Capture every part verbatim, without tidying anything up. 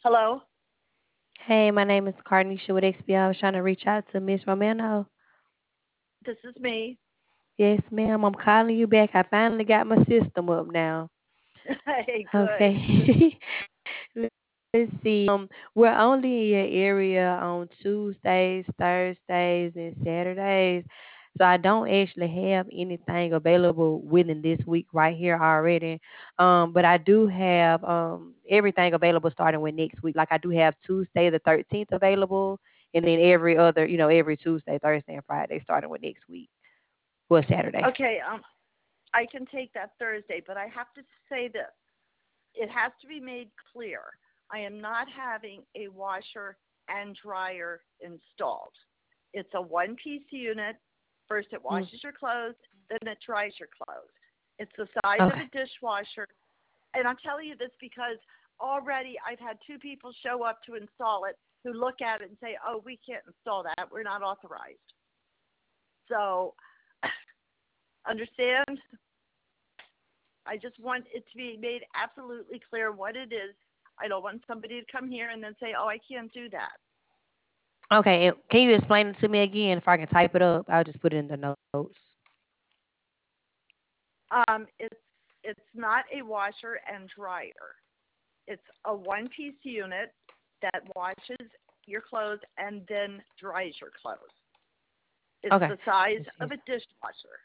Hello, Hey, my name is Carnisha with X B I. I was trying to reach out to Miss Romano. this is me. Yes, ma'am. I'm calling you back. I finally got my system up now. Hey, good. Okay. Let's see. Um, we're only in your area on Tuesdays, Thursdays, and Saturdays. So I don't actually have anything available within this week right here already. Um, but I do have um everything available starting with next week. Like I do have Tuesday the thirteenth available, and then every other, you know, every Tuesday, Thursday, and Friday starting with next week. Well, Saturday. Okay, um, I can take that Thursday, but I have to say this. It has to be made clear. I am not having a washer and dryer installed. It's a one piece unit. First, it Mm, washes your clothes, then it dries your clothes. It's the size of okay. a dishwasher. And I'm telling you this because already I've had two people show up to install it who look at it and say, oh, we can't install that. We're not authorized. So, understand? I just want it to be made absolutely clear what it is. I don't want somebody to come here and then say, oh, I can't do that. Okay. and Can you explain it to me again? If I can type it up, I'll just put it in the notes. Um, it's it's not a washer and dryer. It's a one piece unit that washes your clothes and then dries your clothes. It's Okay. the size Let's see. of a dishwasher.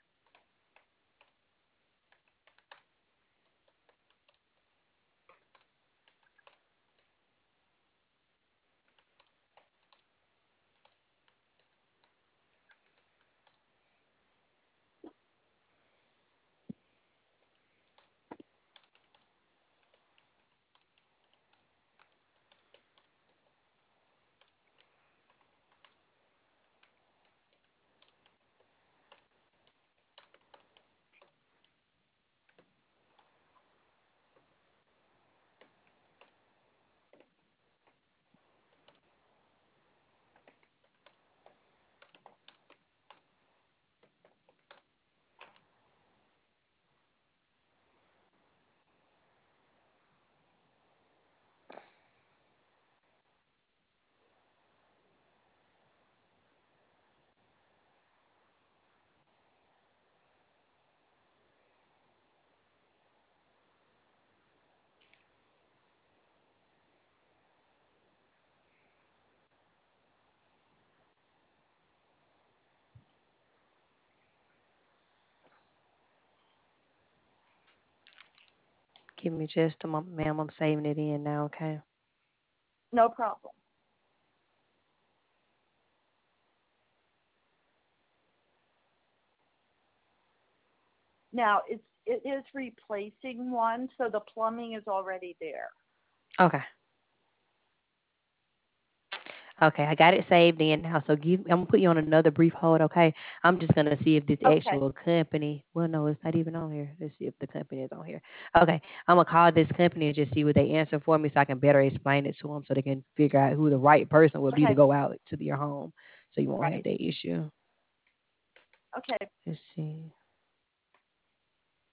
Give me just a moment, ma'am. I'm saving it in now, okay? No problem. Now it's it is replacing one, so the plumbing is already there. Okay. Okay, I got it saved in now. So give I'm gonna put you on another brief hold, okay? I'm just gonna see if this Okay. actual company well no, it's not even on here. Let's see if the company is on here. Okay. I'm gonna call this company and just see what they answer for me so I can better explain it to them so they can figure out who the right person would be to Okay. go out to your home so you won't have Right. that issue. Okay. Let's see.